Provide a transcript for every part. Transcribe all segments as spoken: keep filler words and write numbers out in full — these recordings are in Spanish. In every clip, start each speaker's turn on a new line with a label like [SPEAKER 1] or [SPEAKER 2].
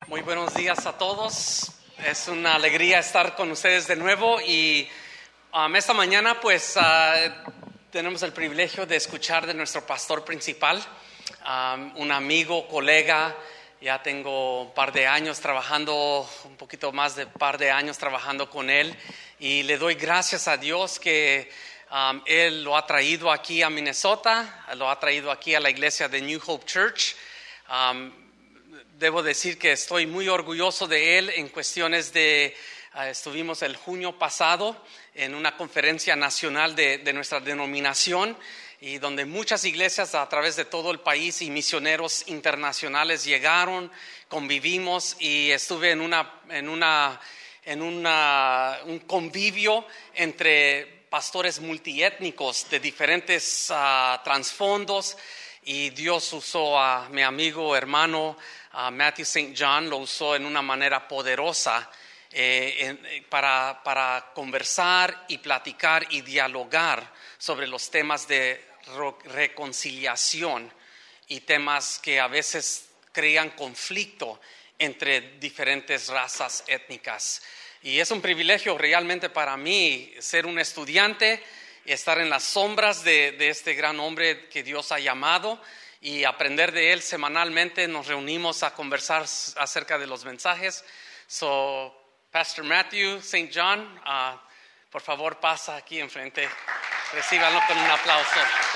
[SPEAKER 1] Muy buenos días a todos. Es una alegría estar con ustedes de nuevo y um, esta mañana pues uh, tenemos el privilegio de escuchar de nuestro pastor principal, um, un amigo, colega. Ya tengo un par de años trabajando, un poquito más de un par de años trabajando con él y le doy gracias a Dios que um, él lo ha traído aquí a Minnesota, lo ha traído aquí a la iglesia de New Hope Church. Um, Debo decir que estoy muy orgulloso de él en cuestiones de, uh, estuvimos el junio pasado en una conferencia nacional de, de nuestra denominación y donde muchas iglesias a través de todo el país y misioneros internacionales llegaron, convivimos y estuve en una, en una, en una, un convivio entre pastores multiétnicos de diferentes uh, trasfondos y Dios usó a mi amigo, hermano, Uh, Matthew Saint John lo usó en una manera poderosa eh, en, para, para conversar y platicar y dialogar sobre los temas de ro- reconciliación y temas que a veces crean conflicto entre diferentes razas étnicas. Y es un privilegio realmente para mí ser un estudiante y estar en las sombras de, de este gran hombre que Dios ha llamado y aprender de él semanalmente. Nos reunimos a conversar acerca de los mensajes. So, Pastor Matthew Saint John, uh, por favor pasa aquí enfrente. Recíbanlo con un aplauso.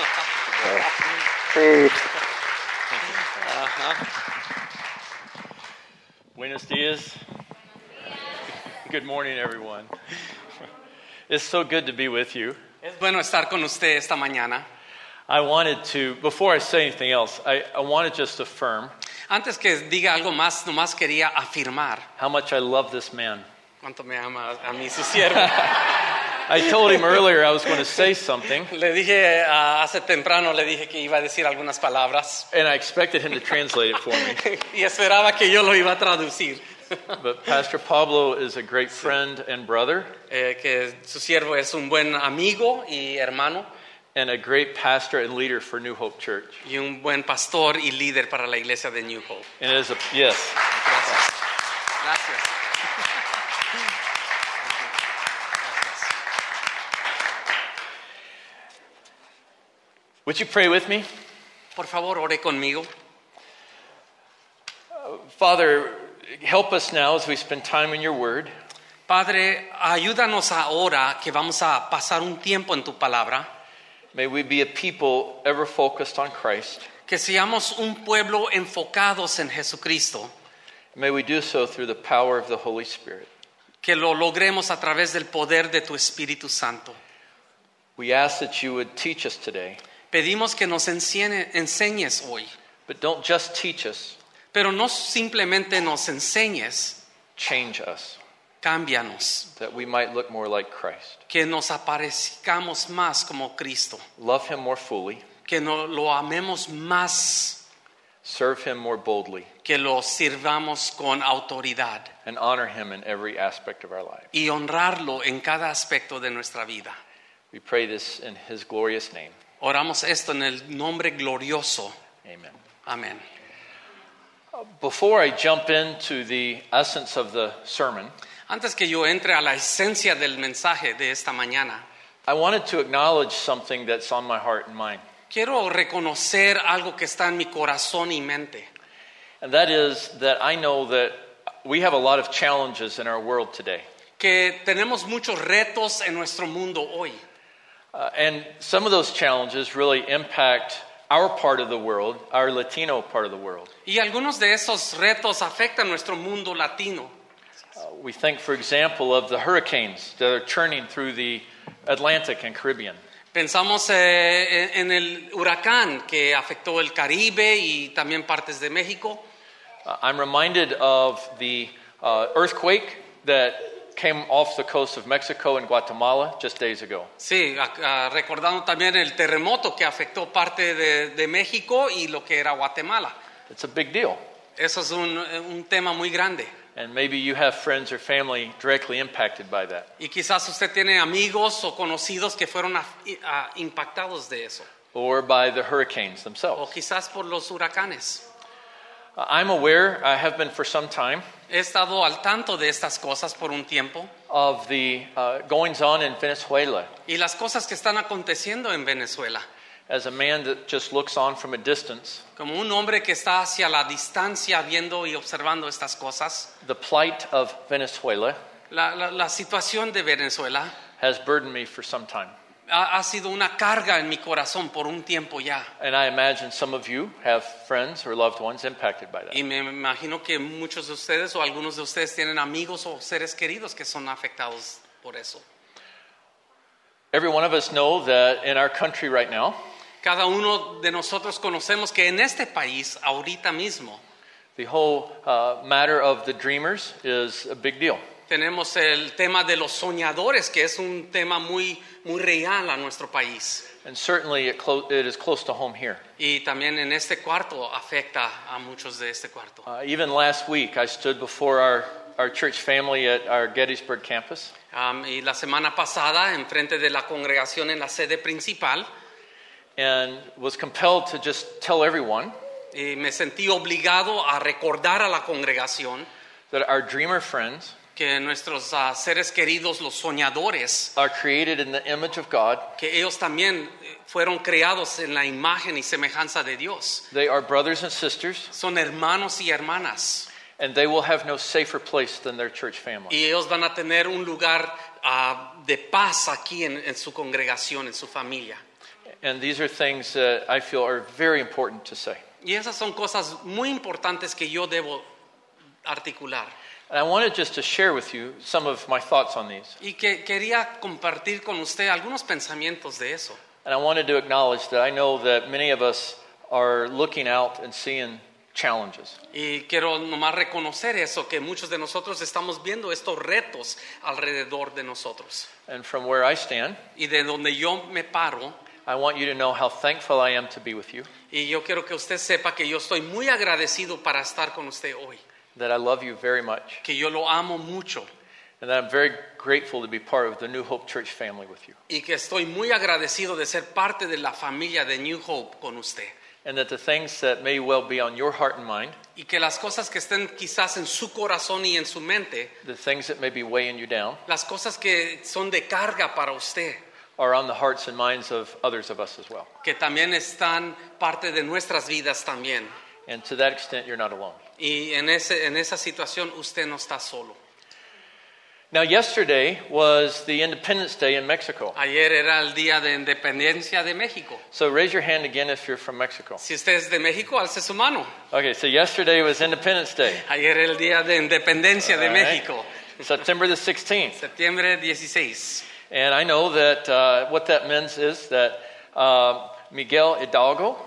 [SPEAKER 2] Sí.
[SPEAKER 1] Ajá.
[SPEAKER 2] Buenos días. Good morning, everyone. It's so good to be with you.
[SPEAKER 1] Es bueno estar con usted esta mañana.
[SPEAKER 2] I wanted to, before I say anything else, I, I want to just affirm
[SPEAKER 1] Antes que diga algo más, nomás quería afirmar
[SPEAKER 2] how much I love this man.
[SPEAKER 1] cuánto me ama a mí su siervo.
[SPEAKER 2] I told him earlier I was going to say something,
[SPEAKER 1] Le dije uh, hace temprano, le dije que iba a decir algunas palabras
[SPEAKER 2] and I expected him to translate it for me.
[SPEAKER 1] y esperaba que yo lo iba a traducir.
[SPEAKER 2] But Pastor Pablo is a great friend and brother,
[SPEAKER 1] Eh, que su siervo es un buen amigo y hermano
[SPEAKER 2] and a great pastor and leader for New Hope Church.
[SPEAKER 1] y un buen pastor y líder para la iglesia de New Hope.
[SPEAKER 2] And it is a, yes.
[SPEAKER 1] Gracias. Gracias.
[SPEAKER 2] Would you pray with me?
[SPEAKER 1] Por favor, ore conmigo.
[SPEAKER 2] Father, help us now as we spend time in your word.
[SPEAKER 1] Padre, ayúdanos ahora que vamos a pasar un tiempo en tu palabra.
[SPEAKER 2] May we be a people ever focused on Christ.
[SPEAKER 1] Que seamos un pueblo enfocados en Jesucristo.
[SPEAKER 2] May we do so through the power of the Holy Spirit.
[SPEAKER 1] Que lo logremos a través del poder de tu Espíritu Santo.
[SPEAKER 2] We ask that you would teach us today,
[SPEAKER 1] Pedimos que nos enseñe- enseñes hoy,
[SPEAKER 2] but don't just teach us,
[SPEAKER 1] pero no simplemente nos enseñes,
[SPEAKER 2] change us,
[SPEAKER 1] cámbianos,
[SPEAKER 2] that we might look more like Christ.
[SPEAKER 1] que nos aparezcamos más como Cristo,
[SPEAKER 2] Love him more fully,
[SPEAKER 1] que no, lo amemos más,
[SPEAKER 2] serve him more boldly,
[SPEAKER 1] que lo sirvamos con autoridad
[SPEAKER 2] and honor him in every aspect of our life.
[SPEAKER 1] y honrarlo en cada aspecto de nuestra vida.
[SPEAKER 2] We pray this in his glorious name.
[SPEAKER 1] Oramos esto en el nombre glorioso.
[SPEAKER 2] Amen.
[SPEAKER 1] Amén.
[SPEAKER 2] Before I jump into the essence of the sermon,
[SPEAKER 1] Antes que yo entre a la esencia del mensaje de esta mañana,
[SPEAKER 2] I wanted to acknowledge something that's on my heart and mind.
[SPEAKER 1] quiero reconocer algo que está en mi corazón y mente.
[SPEAKER 2] And that is that I know that we have a lot of challenges in our world today.
[SPEAKER 1] Que tenemos muchos retos en nuestro mundo hoy.
[SPEAKER 2] Uh, and some of those challenges really impact our part of the world, our Latino part of the world.
[SPEAKER 1] Y algunos de esos retos afectan nuestro mundo latino.
[SPEAKER 2] Uh, we think, for example, of the hurricanes that are churning through the Atlantic and Caribbean.
[SPEAKER 1] Pensamos eh, en el huracán que afectó el Caribe y también partes de México.
[SPEAKER 2] Uh, I'm reminded of the uh, earthquake that came off the coast of Mexico and Guatemala just days ago.
[SPEAKER 1] Sí, a- a- recordando también el terremoto que afectó parte de, de México y lo que era Guatemala.
[SPEAKER 2] It's a big deal.
[SPEAKER 1] Eso es un, un tema muy grande.
[SPEAKER 2] And maybe you have friends or family directly impacted by that.
[SPEAKER 1] Y quizás usted tiene amigos o conocidos que fueron a- a- impactados de eso.
[SPEAKER 2] Or by the hurricanes
[SPEAKER 1] O
[SPEAKER 2] themselves.
[SPEAKER 1] quizás por los huracanes.
[SPEAKER 2] Uh, I'm aware, I have been for some time,
[SPEAKER 1] He estado al tanto de estas cosas por un tiempo
[SPEAKER 2] of the uh, goings on in Venezuela.
[SPEAKER 1] y las cosas que están aconteciendo en Venezuela.
[SPEAKER 2] As a man that just looks on from a distance,
[SPEAKER 1] Como un hombre que está hacia la distancia viendo y observando estas cosas,
[SPEAKER 2] the plight of Venezuela
[SPEAKER 1] la, la, la situación de Venezuela
[SPEAKER 2] has burdened me for some time.
[SPEAKER 1] ha, ha sido una carga en mi corazón por un tiempo ya.
[SPEAKER 2] And I imagine some of you have friends or loved ones impacted by that.
[SPEAKER 1] Y me imagino que muchos de ustedes o algunos de ustedes tienen amigos o seres queridos que son afectados por eso.
[SPEAKER 2] Every one of us know that in our country right now,
[SPEAKER 1] Cada uno de nosotros conocemos que en este país, ahorita mismo,
[SPEAKER 2] the whole uh, matter of the dreamers is a big deal.
[SPEAKER 1] tenemos el tema de los soñadores, que es un tema muy, muy real a nuestro país.
[SPEAKER 2] And certainly it, clo- it is close to home here.
[SPEAKER 1] Y también en este cuarto afecta a muchos de este cuarto.
[SPEAKER 2] Uh, even last week, I stood before our, our church family at our Gettysburg campus,
[SPEAKER 1] Um, y la semana pasada, enfrente de la congregación en la sede principal,
[SPEAKER 2] and was compelled to just tell everyone
[SPEAKER 1] y me sentí obligado a recordar a la congregación
[SPEAKER 2] that our dreamer friends
[SPEAKER 1] que nuestros uh, seres queridos, los soñadores,
[SPEAKER 2] are created in the image of God.
[SPEAKER 1] que ellos también eh, fueron creados en la imagen y semejanza de Dios.
[SPEAKER 2] They are brothers and sisters,
[SPEAKER 1] Son hermanos y hermanas.
[SPEAKER 2] and they will have no safer place than their church family.
[SPEAKER 1] Y ellos van a tener un lugar uh, de paz aquí en, en su congregación, en su familia.
[SPEAKER 2] And these are things that I feel are very important to say.
[SPEAKER 1] Y esas son cosas muy importantes que yo debo articular.
[SPEAKER 2] And I wanted just to share with you some of my thoughts on these.
[SPEAKER 1] Y que quería compartir con usted algunos pensamientos de eso.
[SPEAKER 2] And I wanted to acknowledge that I know that many of us are looking out and seeing challenges.
[SPEAKER 1] Y quiero nomás reconocer eso, que muchos de nosotros estamos viendo estos retos alrededor de nosotros.
[SPEAKER 2] And from where I stand,
[SPEAKER 1] Y de donde yo me paro,
[SPEAKER 2] I want you to know how thankful I am to be with you,
[SPEAKER 1] y yo quiero que usted sepa que yo estoy muy agradecido para estar con usted hoy,
[SPEAKER 2] that I love you very much,
[SPEAKER 1] que yo lo amo mucho
[SPEAKER 2] and that I'm very grateful to be part of the New Hope Church family with you.
[SPEAKER 1] y que estoy muy agradecido de ser parte de la familia de New Hope con usted.
[SPEAKER 2] And that the things that may well be on your heart and mind,
[SPEAKER 1] Y que las cosas que estén quizás en su corazón y en su mente,
[SPEAKER 2] the things that may be weighing you down,
[SPEAKER 1] las cosas que son de carga para usted,
[SPEAKER 2] are on the hearts and minds of others of us as well.
[SPEAKER 1] que también están parte de nuestras vidas también.
[SPEAKER 2] And to that extent, you're not alone.
[SPEAKER 1] Y en, ese, en esa situación usted no está solo.
[SPEAKER 2] Now, yesterday was the Independence Day in Mexico.
[SPEAKER 1] Ayer era el Día de Independencia de México.
[SPEAKER 2] So raise your hand again if you're from Mexico.
[SPEAKER 1] Si usted es de México, alce su mano.
[SPEAKER 2] Okay, so yesterday was Independence Day.
[SPEAKER 1] Ayer era el Día de Independencia de
[SPEAKER 2] All right.
[SPEAKER 1] México,
[SPEAKER 2] September the sixteenth.
[SPEAKER 1] septiembre dieciséis.
[SPEAKER 2] And I know that uh, what that means is that uh, Miguel Hidalgo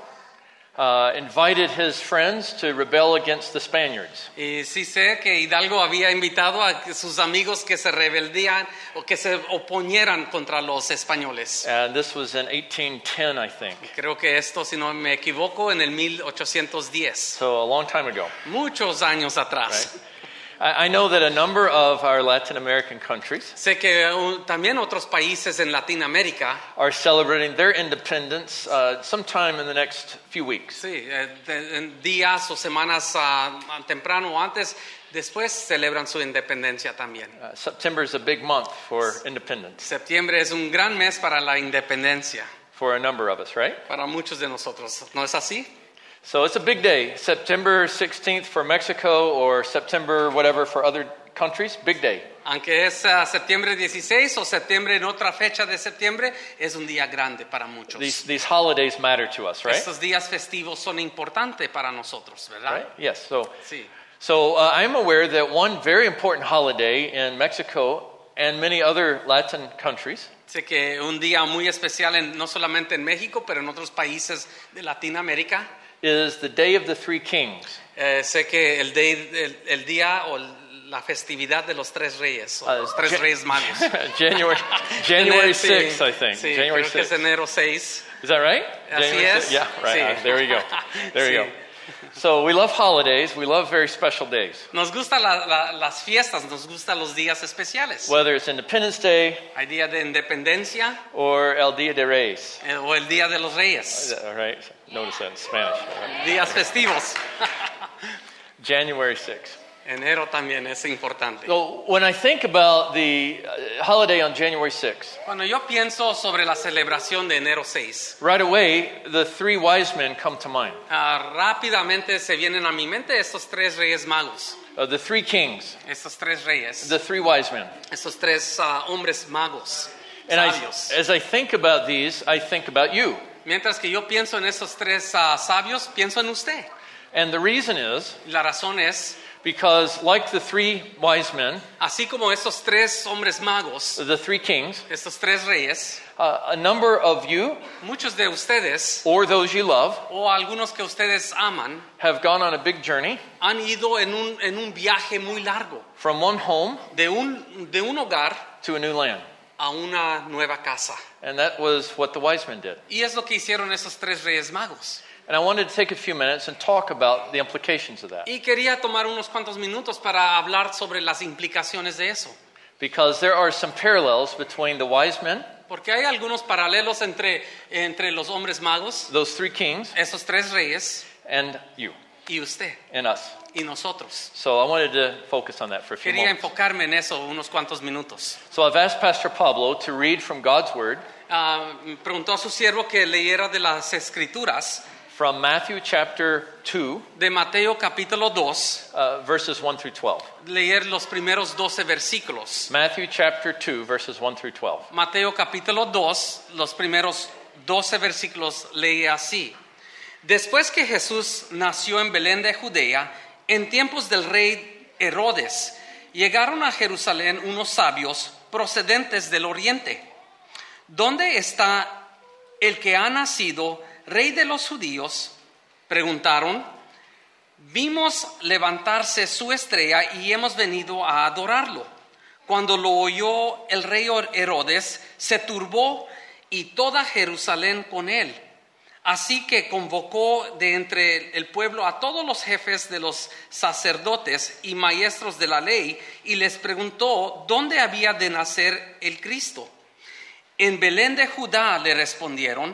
[SPEAKER 2] uh, invited his friends to rebel against the Spaniards.
[SPEAKER 1] Y sí sé que Hidalgo había invitado a que sus amigos que se rebeldían o que se oponieran contra los españoles.
[SPEAKER 2] And this was in eighteen ten, I think.
[SPEAKER 1] Creo que esto, si no me equivoco, en el mil ochocientos diez,
[SPEAKER 2] So a long time ago.
[SPEAKER 1] muchos años atrás.
[SPEAKER 2] Right? I I know that a number of our Latin American countries
[SPEAKER 1] Sé que uh, también otros países en Latinoamérica,
[SPEAKER 2] are celebrating their independence uh, sometime in the next few weeks.
[SPEAKER 1] sí, eh, de- en días o semanas ah, temprano o antes, después celebran su independencia también.
[SPEAKER 2] Uh, September is a big month for independence
[SPEAKER 1] Septiembre es un gran mes para la independencia,
[SPEAKER 2] for a number of us, right?
[SPEAKER 1] para muchos de nosotros. ¿No es así?
[SPEAKER 2] So it's a big day. September sixteenth for Mexico or September whatever for other countries, big day.
[SPEAKER 1] Aunque es ah, septiembre dieciséis o septiembre en otra fecha de septiembre, es un día grande para muchos.
[SPEAKER 2] These these holidays matter to us, right?
[SPEAKER 1] Estos días festivos son importantes para nosotros, ¿verdad?
[SPEAKER 2] Right? Yes. So
[SPEAKER 1] Sí.
[SPEAKER 2] so uh, I'm aware that one very important holiday in Mexico and many other Latin countries
[SPEAKER 1] Sé que un día muy especial en- no solamente en México, pero en otros países de Latinoamérica.
[SPEAKER 2] is the Day of the Three Kings.
[SPEAKER 1] Eh, sé que el, day- el- el día o la festividad de los tres reyes, o
[SPEAKER 2] Uh,
[SPEAKER 1] los tres
[SPEAKER 2] Jan-
[SPEAKER 1] reyes magos.
[SPEAKER 2] January January
[SPEAKER 1] Sí,
[SPEAKER 2] sixth, I think.
[SPEAKER 1] Sí,
[SPEAKER 2] January
[SPEAKER 1] creo que es
[SPEAKER 2] sixth.
[SPEAKER 1] enero seis.
[SPEAKER 2] Is that right?
[SPEAKER 1] Así
[SPEAKER 2] January
[SPEAKER 1] es.
[SPEAKER 2] sixth? Yeah, right.
[SPEAKER 1] Sí.
[SPEAKER 2] Uh, there we go. There you
[SPEAKER 1] Sí.
[SPEAKER 2] go. So we love holidays. We love very special days.
[SPEAKER 1] Nos gustan la- la- las fiestas, nos gustan los días especiales.
[SPEAKER 2] Whether it's Independence Day
[SPEAKER 1] Hay día de independencia
[SPEAKER 2] or El Dia de Reyes.
[SPEAKER 1] eh, o el día de los reyes.
[SPEAKER 2] All right. Notice that in Spanish. All right.
[SPEAKER 1] Días festivos.
[SPEAKER 2] January sixth.
[SPEAKER 1] Enero también es importante.
[SPEAKER 2] So when I think about the uh, holiday on January sixth,
[SPEAKER 1] Cuando yo pienso sobre la celebración de enero seis,
[SPEAKER 2] right away the three wise men come to mind.
[SPEAKER 1] ah, rápidamente se vienen a mi mente estos tres reyes magos,
[SPEAKER 2] Uh, the three kings,
[SPEAKER 1] estos tres reyes,
[SPEAKER 2] the three wise men.
[SPEAKER 1] estos tres ah, hombres magos,
[SPEAKER 2] And I,
[SPEAKER 1] sabios.
[SPEAKER 2] as I think about these, I think about you.
[SPEAKER 1] Mientras que yo pienso en estos tres ah, sabios, pienso en usted.
[SPEAKER 2] And the reason is
[SPEAKER 1] La razón es,
[SPEAKER 2] because, like the three wise men,
[SPEAKER 1] así como estos tres hombres magos,
[SPEAKER 2] the three kings,
[SPEAKER 1] estos tres reyes,
[SPEAKER 2] uh, a number of you,
[SPEAKER 1] muchos de ustedes,
[SPEAKER 2] or those you love,
[SPEAKER 1] o algunos que ustedes aman,
[SPEAKER 2] have gone on a big journey
[SPEAKER 1] han ido en un, en un viaje muy largo,
[SPEAKER 2] from one home
[SPEAKER 1] de un, de un hogar
[SPEAKER 2] to a new land.
[SPEAKER 1] a una nueva casa.
[SPEAKER 2] And that was what the wise men did.
[SPEAKER 1] Y es lo que hicieron esos tres reyes magos.
[SPEAKER 2] And I wanted to take a few minutes and talk about the implications of that.
[SPEAKER 1] Y quería tomar unos cuantos minutos para hablar sobre las implicaciones de eso.
[SPEAKER 2] Because there are some parallels between the wise men,
[SPEAKER 1] Porque hay algunos paralelos entre, entre los hombres magos,
[SPEAKER 2] those three kings,
[SPEAKER 1] esos tres reyes,
[SPEAKER 2] and you,
[SPEAKER 1] y usted,
[SPEAKER 2] and us.
[SPEAKER 1] y nosotros.
[SPEAKER 2] So I wanted to focus on that for a few
[SPEAKER 1] Quería
[SPEAKER 2] moments.
[SPEAKER 1] enfocarme en eso unos cuantos minutos.
[SPEAKER 2] So I've asked Pastor Pablo to read from God's Word
[SPEAKER 1] Ah, preguntó a su siervo que leyera de las Escrituras,
[SPEAKER 2] from Matthew chapter two,
[SPEAKER 1] de Mateo capítulo dos,
[SPEAKER 2] uh, verses one through twelve.
[SPEAKER 1] leer los primeros doce versículos.
[SPEAKER 2] Matthew chapter two, verses one through twelve.
[SPEAKER 1] Mateo capítulo dos, los primeros doce versículos lee así. Después que Jesús nació en Belén de Judea, en tiempos del rey Herodes, llegaron a Jerusalén unos sabios procedentes del oriente. ¿Dónde está el que ha nacido rey de los judíos? Preguntaron. Vimos levantarse su estrella y hemos venido a adorarlo. Cuando lo oyó el rey Herodes, se turbó y toda Jerusalén con él. Así que convocó de entre el pueblo a todos los jefes de los sacerdotes y maestros de la ley y les preguntó dónde había de nacer el Cristo. En Belén de Judá, le respondieron,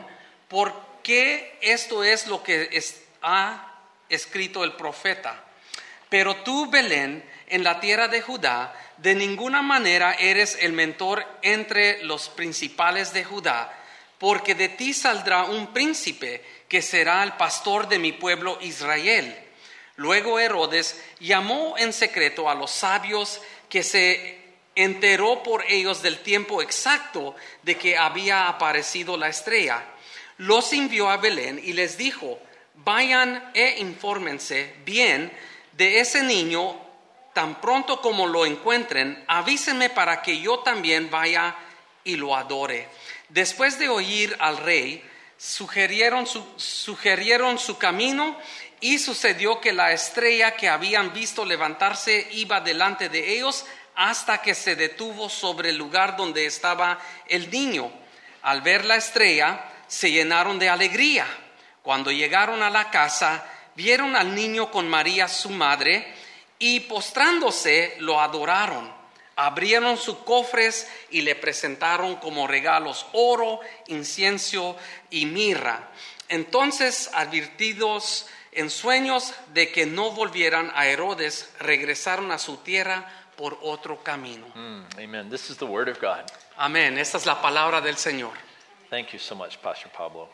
[SPEAKER 1] porque esto es lo que es, ha escrito el profeta. Pero tú, Belén, en la tierra de Judá, de ninguna manera eres el mentor entre los principales de Judá, porque de ti saldrá un príncipe que será el pastor de mi pueblo Israel. Luego Herodes llamó en secreto a los sabios que se enteró por ellos del tiempo exacto de que había aparecido la estrella. Los envió a Belén y les dijo, vayan e infórmense bien de ese niño, tan pronto como lo encuentren, avísenme para que yo también vaya y lo adore. Después de oír al rey, sugirieron su, sugirieron su camino y sucedió que la estrella que habían visto levantarse iba delante de ellos hasta que se detuvo sobre el lugar donde estaba el niño. Al ver la estrella, se llenaron de alegría. Cuando llegaron a la casa, vieron al niño con María su madre y postrándose lo adoraron. Abrieron sus cofres y le presentaron como regalos oro, incienso y mirra. Entonces, advertidos en sueños de que no volvieran a Herodes, regresaron a su tierra por otro camino.
[SPEAKER 2] Mm, amen. This is the Word of God.
[SPEAKER 1] Amén. Esta es la palabra del Señor.
[SPEAKER 2] Thank you so much, Pastor Pablo.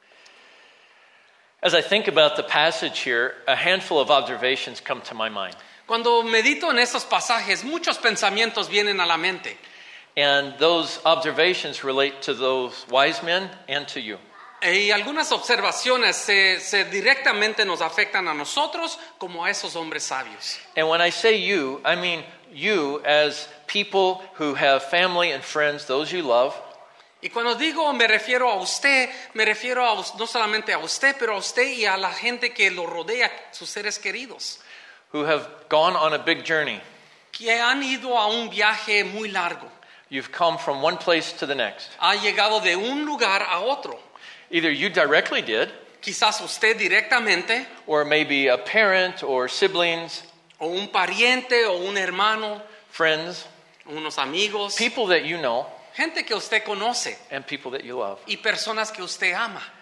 [SPEAKER 2] As I think about the passage here, a handful of observations come to my mind.
[SPEAKER 1] Cuando medito en estos pasajes, muchos pensamientos vienen a la mente.
[SPEAKER 2] And those observations relate to those wise men and to you.
[SPEAKER 1] Y algunas observaciones se, se directamente nos afectan a nosotros como a esos hombres sabios.
[SPEAKER 2] And when I say you, I mean you as people who have family and friends, those you love,
[SPEAKER 1] Y cuando digo me refiero a usted, me refiero a, no solamente a usted, pero a usted y a la gente que lo rodea, sus seres queridos,
[SPEAKER 2] who have gone on a big journey.
[SPEAKER 1] que han ido a un viaje muy largo.
[SPEAKER 2] You've come from one place to the next.
[SPEAKER 1] Ha llegado de un lugar a otro.
[SPEAKER 2] Either you directly did,
[SPEAKER 1] Quizás usted directamente,
[SPEAKER 2] or maybe a parent or siblings,
[SPEAKER 1] o un pariente, o un hermano,
[SPEAKER 2] friends,
[SPEAKER 1] unos amigos,
[SPEAKER 2] people that you know,
[SPEAKER 1] gente que usted conoce
[SPEAKER 2] and people that you love.
[SPEAKER 1] y personas que usted ama.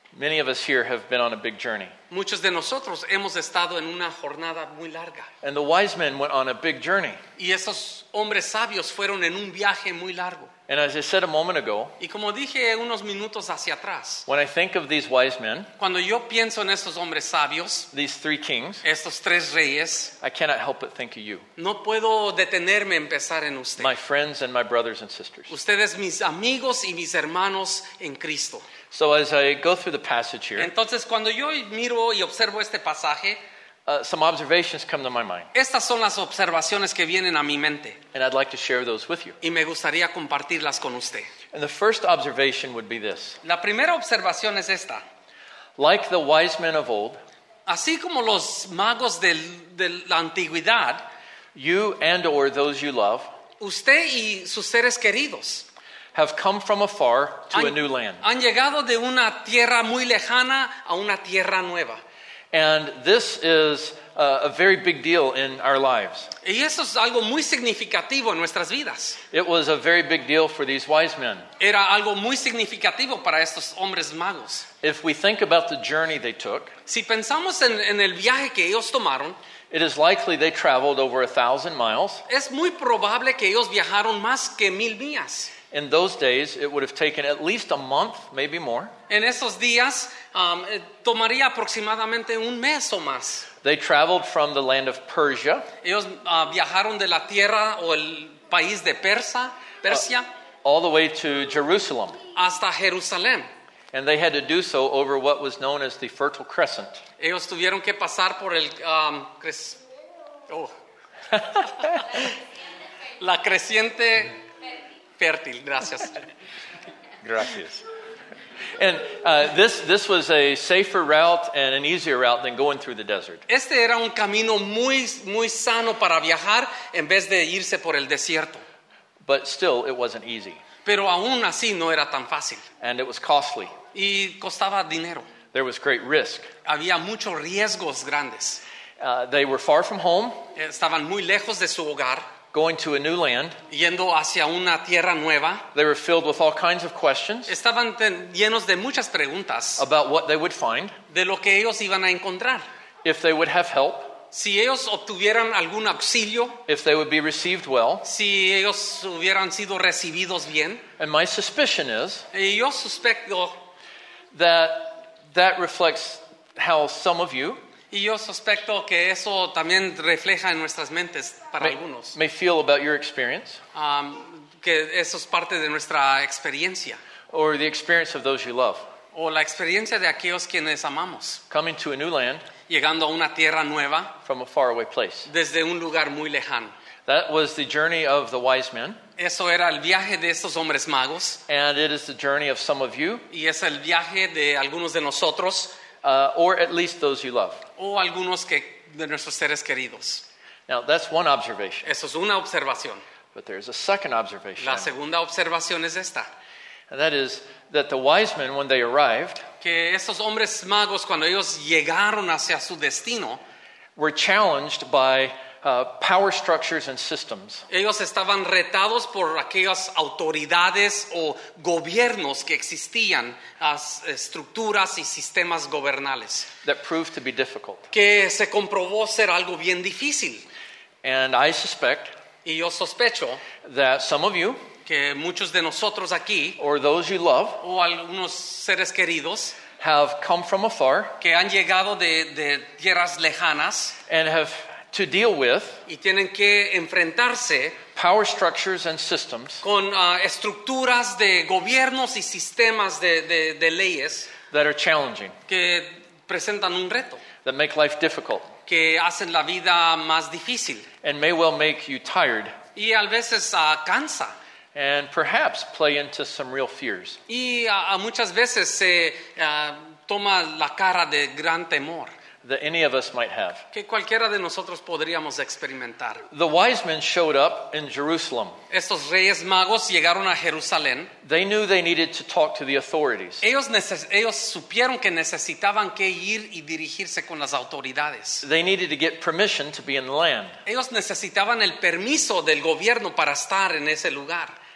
[SPEAKER 2] Many of us here have been on a big journey.
[SPEAKER 1] Muchos de nosotros hemos estado en una jornada muy larga.
[SPEAKER 2] And the wise men went on a big journey.
[SPEAKER 1] Y esos hombres sabios fueron en un viaje muy largo.
[SPEAKER 2] And as I said a moment ago,
[SPEAKER 1] Y como dije unos minutos hacia atrás,
[SPEAKER 2] when I think of these wise men,
[SPEAKER 1] cuando yo pienso en estos hombres sabios,
[SPEAKER 2] these three kings,
[SPEAKER 1] estos tres reyes,
[SPEAKER 2] I cannot help but think of you,
[SPEAKER 1] no puedo detenerme en pensar en usted.
[SPEAKER 2] my friends and my brothers and sisters.
[SPEAKER 1] Ustedes mis amigos y mis hermanos en Cristo.
[SPEAKER 2] So as I go through the passage here,
[SPEAKER 1] Entonces, cuando yo miro y observo este pasaje,
[SPEAKER 2] uh, some observations come to my mind,
[SPEAKER 1] estas son las observaciones que vienen a mi mente
[SPEAKER 2] and I'd like to share those with you.
[SPEAKER 1] y me gustaría compartirlas con usted.
[SPEAKER 2] And the first observation would be this.
[SPEAKER 1] La primera observación es esta.
[SPEAKER 2] Like the wise men of old,
[SPEAKER 1] Así como los magos del- de la antigüedad,
[SPEAKER 2] you and or those you love
[SPEAKER 1] usted y sus seres queridos
[SPEAKER 2] have come from afar to a
[SPEAKER 1] han,
[SPEAKER 2] new land.
[SPEAKER 1] han llegado de una tierra muy lejana a una tierra nueva.
[SPEAKER 2] And this is uh, a very big deal in our lives.
[SPEAKER 1] Y eso es algo muy significativo en nuestras vidas.
[SPEAKER 2] It was a very big deal for these wise men.
[SPEAKER 1] Era algo muy significativo para estos hombres magos.
[SPEAKER 2] If we think about the journey they took,
[SPEAKER 1] Si pensamos en, en el viaje que ellos tomaron,
[SPEAKER 2] it is likely they traveled over a thousand miles.
[SPEAKER 1] es muy probable que ellos viajaron más que mil millas.
[SPEAKER 2] In those days, it would have taken at least a month, maybe more.
[SPEAKER 1] En esos días um, eh, tomaría aproximadamente un mes o más.
[SPEAKER 2] They traveled from the land of Persia
[SPEAKER 1] Ellos uh, viajaron de la tierra o el país de Persa, Persia
[SPEAKER 2] all the way to Jerusalem.
[SPEAKER 1] hasta Jerusalén.
[SPEAKER 2] And they had to do so over what was known as the Fertile Crescent.
[SPEAKER 1] Ellos tuvieron que pasar por el um, cres- oh. la creciente fértil. Gracias.
[SPEAKER 2] Gracias. And uh, this, this was a safer route and an easier route than going through the desert.
[SPEAKER 1] Este era un camino muy, muy sano para viajar en vez de irse por el desierto.
[SPEAKER 2] But still, it wasn't easy.
[SPEAKER 1] Pero aún así no era tan fácil.
[SPEAKER 2] And it was costly.
[SPEAKER 1] Y costaba dinero.
[SPEAKER 2] There was great risk.
[SPEAKER 1] Había muchos riesgos grandes.
[SPEAKER 2] Uh, they were far from home,
[SPEAKER 1] Estaban muy lejos de su hogar,
[SPEAKER 2] going to a new land.
[SPEAKER 1] yendo hacia una tierra nueva.
[SPEAKER 2] They were filled with all kinds of questions
[SPEAKER 1] Estaban ten- llenos de muchas preguntas
[SPEAKER 2] about what they would find,
[SPEAKER 1] de lo que ellos iban a encontrar.
[SPEAKER 2] if they would have help,
[SPEAKER 1] Si ellos obtuvieran algún auxilio,
[SPEAKER 2] if they would be received well.
[SPEAKER 1] si ellos hubieran sido recibidos bien.
[SPEAKER 2] And my suspicion is
[SPEAKER 1] Y yo suspecto,
[SPEAKER 2] that that reflects how some of you
[SPEAKER 1] y yo suspecto que eso también refleja en nuestras mentes para
[SPEAKER 2] may,
[SPEAKER 1] algunos.
[SPEAKER 2] may feel about your experience
[SPEAKER 1] Um, que eso es parte de nuestra experiencia
[SPEAKER 2] or the experience of those you love.
[SPEAKER 1] o la experiencia de aquellos quienes amamos,
[SPEAKER 2] Coming to a new land
[SPEAKER 1] llegando a una tierra nueva
[SPEAKER 2] from a faraway place.
[SPEAKER 1] desde un lugar muy lejano.
[SPEAKER 2] That was the journey of the wise men,
[SPEAKER 1] Eso era el viaje de estos hombres magos
[SPEAKER 2] and it is the journey of some of you,
[SPEAKER 1] y es el viaje de algunos de nosotros
[SPEAKER 2] uh, or at least those you love.
[SPEAKER 1] o algunos que, de nuestros seres queridos.
[SPEAKER 2] Now, that's one observation,
[SPEAKER 1] Eso es una observación.
[SPEAKER 2] but there's a second observation,
[SPEAKER 1] La segunda observación es esta,
[SPEAKER 2] and that is that the wise men, when they arrived,
[SPEAKER 1] que estos hombres magos cuando ellos llegaron hacia su destino,
[SPEAKER 2] were challenged by uh, power structures and systems
[SPEAKER 1] ellos estaban retados por aquellas autoridades o gobiernos que existían, las estructuras y sistemas gobernales,
[SPEAKER 2] that proved to be difficult.
[SPEAKER 1] que se comprobó ser algo bien difícil.
[SPEAKER 2] And I suspect
[SPEAKER 1] Y yo sospecho
[SPEAKER 2] that some of you,
[SPEAKER 1] que muchos de nosotros aquí,
[SPEAKER 2] or those you love,
[SPEAKER 1] o algunos seres queridos,
[SPEAKER 2] have come from afar
[SPEAKER 1] que han llegado de, de tierras lejanas
[SPEAKER 2] and have to deal with
[SPEAKER 1] y tienen que enfrentarse
[SPEAKER 2] power structures and systems
[SPEAKER 1] con uh, estructuras de gobiernos y sistemas de, de, de leyes
[SPEAKER 2] that are challenging,
[SPEAKER 1] que presentan un reto,
[SPEAKER 2] that make life difficult,
[SPEAKER 1] que hacen la vida más difícil
[SPEAKER 2] and may well make you tired,
[SPEAKER 1] y a veces uh, cansa
[SPEAKER 2] and perhaps play into some real fears.
[SPEAKER 1] y uh, muchas veces se uh, toma la cara de gran temor
[SPEAKER 2] That any of us might have.
[SPEAKER 1] que cualquiera de nosotros podríamos experimentar.
[SPEAKER 2] The wise men showed up in Jerusalem.
[SPEAKER 1] Estos reyes magos llegaron a Jerusalén.
[SPEAKER 2] They knew they needed to talk to the authorities.
[SPEAKER 1] Ellos, neces- ellos supieron que necesitaban que ir y dirigirse con las autoridades.
[SPEAKER 2] They needed to get permission to be in the land.
[SPEAKER 1] Ellos necesitaban el permiso del gobierno para estar en ese lugar.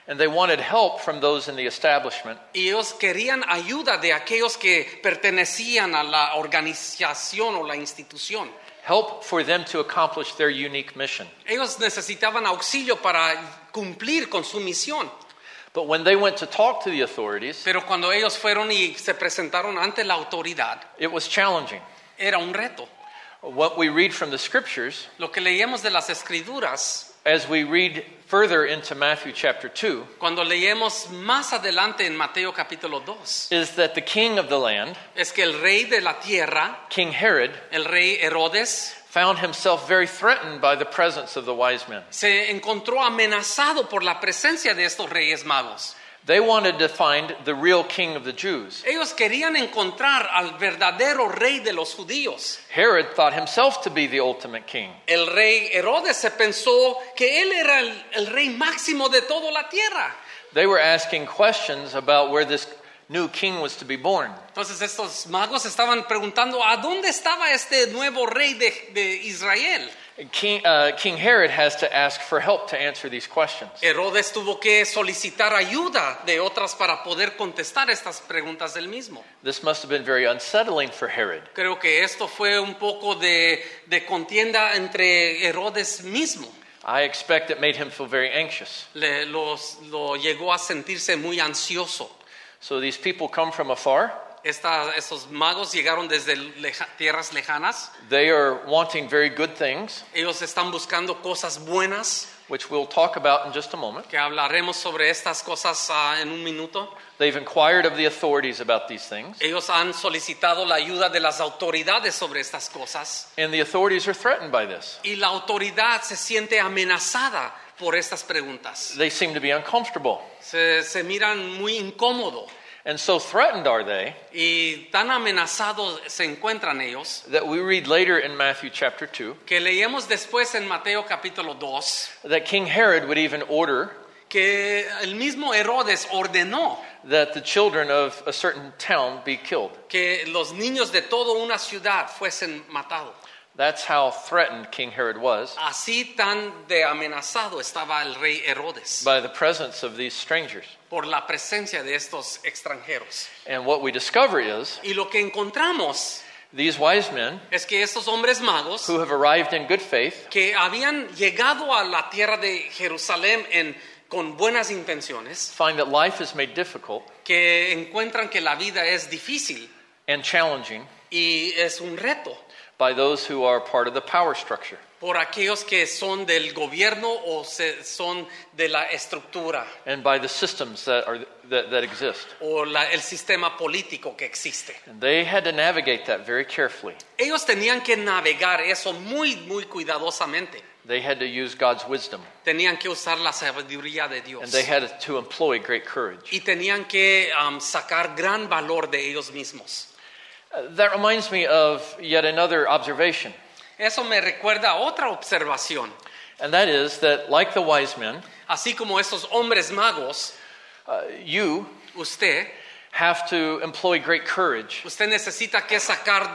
[SPEAKER 2] And they wanted help from those in the establishment
[SPEAKER 1] Y ellos querían ayuda de aquellos que pertenecían a la organización o la institución.
[SPEAKER 2] help for them to accomplish their unique mission.
[SPEAKER 1] Ellos necesitaban auxilio para cumplir con su misión.
[SPEAKER 2] But when they went to talk to the authorities,
[SPEAKER 1] Pero cuando ellos fueron y se presentaron ante la autoridad,
[SPEAKER 2] it was challenging.
[SPEAKER 1] era un reto.
[SPEAKER 2] What we read from the scriptures,
[SPEAKER 1] Lo que leíamos de las escrituras,
[SPEAKER 2] as we read further into Matthew chapter two,
[SPEAKER 1] cuando leemos más adelante en Mateo capítulo dos,
[SPEAKER 2] is that the king of the land,
[SPEAKER 1] es que el rey de la tierra,
[SPEAKER 2] King Herod,
[SPEAKER 1] el rey Herodes,
[SPEAKER 2] found himself very threatened by the presence of the wise men.
[SPEAKER 1] se encontró amenazado por la presencia de estos reyes magos.
[SPEAKER 2] They wanted to find the real king of the Jews.
[SPEAKER 1] Ellos querían encontrar al verdadero rey de los judíos.
[SPEAKER 2] Herod thought himself to be the ultimate king.
[SPEAKER 1] El rey Herodes se pensó que él era el, el rey máximo de toda la tierra.
[SPEAKER 2] They were asking questions about where this new king was to be born.
[SPEAKER 1] Entonces estos magos estaban preguntando a dónde estaba este nuevo rey de, de Israel.
[SPEAKER 2] King, uh, King Herod has to ask for help to answer these questions.
[SPEAKER 1] Herodes tuvo que solicitar ayuda de otras para poder contestar estas preguntas del mismo.
[SPEAKER 2] This must have been very unsettling for Herod.
[SPEAKER 1] Creo que esto fue un poco de, de contienda entre Herodes mismo.
[SPEAKER 2] I expect it made him feel very anxious.
[SPEAKER 1] Le, los, lo llegó a sentirse muy ansioso.
[SPEAKER 2] So these people come from afar.
[SPEAKER 1] Esta, estos magos llegaron desde leja, tierras lejanas.
[SPEAKER 2] They are wanting very good things,
[SPEAKER 1] Ellos están buscando cosas buenas,
[SPEAKER 2] which we'll talk about in just a moment.
[SPEAKER 1] que hablaremos sobre estas cosas uh, en un minuto.
[SPEAKER 2] They've inquired of the authorities about these things,
[SPEAKER 1] Ellos han solicitado la ayuda de las autoridades sobre estas cosas.
[SPEAKER 2] and the authorities are threatened by this.
[SPEAKER 1] Y la autoridad se siente amenazada por estas preguntas.
[SPEAKER 2] They seem to be uncomfortable.
[SPEAKER 1] Se, se miran muy incómodos.
[SPEAKER 2] And so threatened are they
[SPEAKER 1] Y tan amenazados se encuentran ellos
[SPEAKER 2] that we read later in Matthew chapter two
[SPEAKER 1] que leemos después en Mateo capítulo dos
[SPEAKER 2] that King Herod would even order
[SPEAKER 1] que el mismo Herodes ordenó
[SPEAKER 2] that the children of a certain town be killed.
[SPEAKER 1] que los niños de toda una ciudad fuesen matados.
[SPEAKER 2] That's how threatened King Herod was
[SPEAKER 1] Así tan de amenazado estaba el rey Herodes
[SPEAKER 2] by the presence of these strangers.
[SPEAKER 1] por la presencia de estos extranjeros.
[SPEAKER 2] And what we discover is
[SPEAKER 1] Y lo que encontramos
[SPEAKER 2] these wise men
[SPEAKER 1] es que estos hombres magos
[SPEAKER 2] who have arrived in good faith
[SPEAKER 1] que habían llegado a la tierra de Jerusalén en, con buenas intenciones,
[SPEAKER 2] find that life is made difficult
[SPEAKER 1] que encuentran que la vida es difícil
[SPEAKER 2] and challenging
[SPEAKER 1] y es un reto
[SPEAKER 2] by those who are part of the power structure.
[SPEAKER 1] por aquellos que son del gobierno o se, son de la estructura
[SPEAKER 2] And by the systems that are that, that exist.
[SPEAKER 1] o la, el sistema político que existe.
[SPEAKER 2] And they had to navigate that very carefully.
[SPEAKER 1] Ellos tenían que navegar eso muy, muy cuidadosamente.
[SPEAKER 2] They had to use God's wisdom,
[SPEAKER 1] Tenían que usar la sabiduría de Dios.
[SPEAKER 2] and they had to employ great courage.
[SPEAKER 1] Y tenían que um, sacar gran valor de ellos mismos.
[SPEAKER 2] Uh, that reminds me of yet another observation,
[SPEAKER 1] Eso me recuerda a otra observación.
[SPEAKER 2] and that is that like the wise men,
[SPEAKER 1] Así como esos hombres magos,
[SPEAKER 2] uh, you
[SPEAKER 1] usted,
[SPEAKER 2] have to employ great courage
[SPEAKER 1] usted necesita que sacar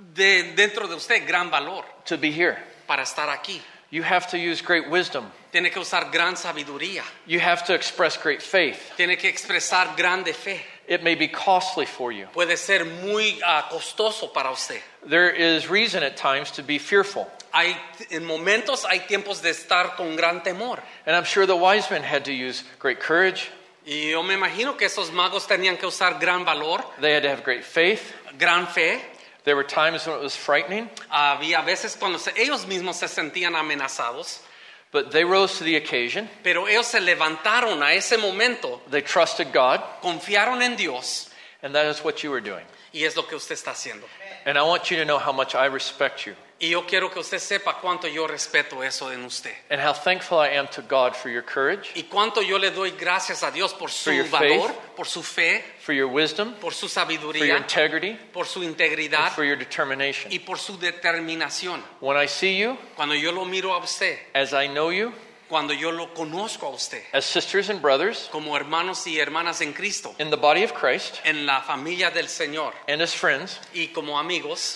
[SPEAKER 1] de dentro de usted gran valor
[SPEAKER 2] to be here.
[SPEAKER 1] para estar aquí.
[SPEAKER 2] You have to use great wisdom.
[SPEAKER 1] Tiene que usar gran sabiduría.
[SPEAKER 2] You have to express great faith.
[SPEAKER 1] Tiene que expresar grande fe.
[SPEAKER 2] It may be costly for you.
[SPEAKER 1] Puede ser muy uh, costoso para usted.
[SPEAKER 2] There is reason at times to be fearful.
[SPEAKER 1] Hay, en momentos hay tiempos de estar con gran temor.
[SPEAKER 2] And I'm sure the wise men had to use great courage.
[SPEAKER 1] Y yo me imagino que esos magos tenían que usar gran valor,
[SPEAKER 2] They had to have great faith.
[SPEAKER 1] gran fe.
[SPEAKER 2] There were times when it was frightening,
[SPEAKER 1] Había veces cuando se- ellos mismos se sentían amenazados,
[SPEAKER 2] but they rose to the occasion.
[SPEAKER 1] pero ellos se levantaron a ese momento,
[SPEAKER 2] They trusted God,
[SPEAKER 1] confiaron en Dios
[SPEAKER 2] and that is what you were doing.
[SPEAKER 1] y es lo que usted está haciendo.
[SPEAKER 2] And I want you to know how much I respect you
[SPEAKER 1] Y yo quiero que usted sepa cuánto yo respeto eso en usted.
[SPEAKER 2] and how thankful I am to God for your courage,
[SPEAKER 1] Y cuánto yo le doy gracias a Dios por su
[SPEAKER 2] For your
[SPEAKER 1] valor,
[SPEAKER 2] faith.
[SPEAKER 1] por su fe,
[SPEAKER 2] for your wisdom,
[SPEAKER 1] por su
[SPEAKER 2] for your
[SPEAKER 1] sabiduría,
[SPEAKER 2] integrity,
[SPEAKER 1] por su
[SPEAKER 2] and
[SPEAKER 1] integridad
[SPEAKER 2] for your determination.
[SPEAKER 1] y por su determinación.
[SPEAKER 2] When I see you,
[SPEAKER 1] Cuando yo lo miro a usted,
[SPEAKER 2] as I know you,
[SPEAKER 1] cuando yo lo conozco a usted,
[SPEAKER 2] as sisters and brothers
[SPEAKER 1] como hermanos y hermanas en Cristo,
[SPEAKER 2] in the body of Christ,
[SPEAKER 1] en la familia del Señor
[SPEAKER 2] and as friends,
[SPEAKER 1] y como amigos,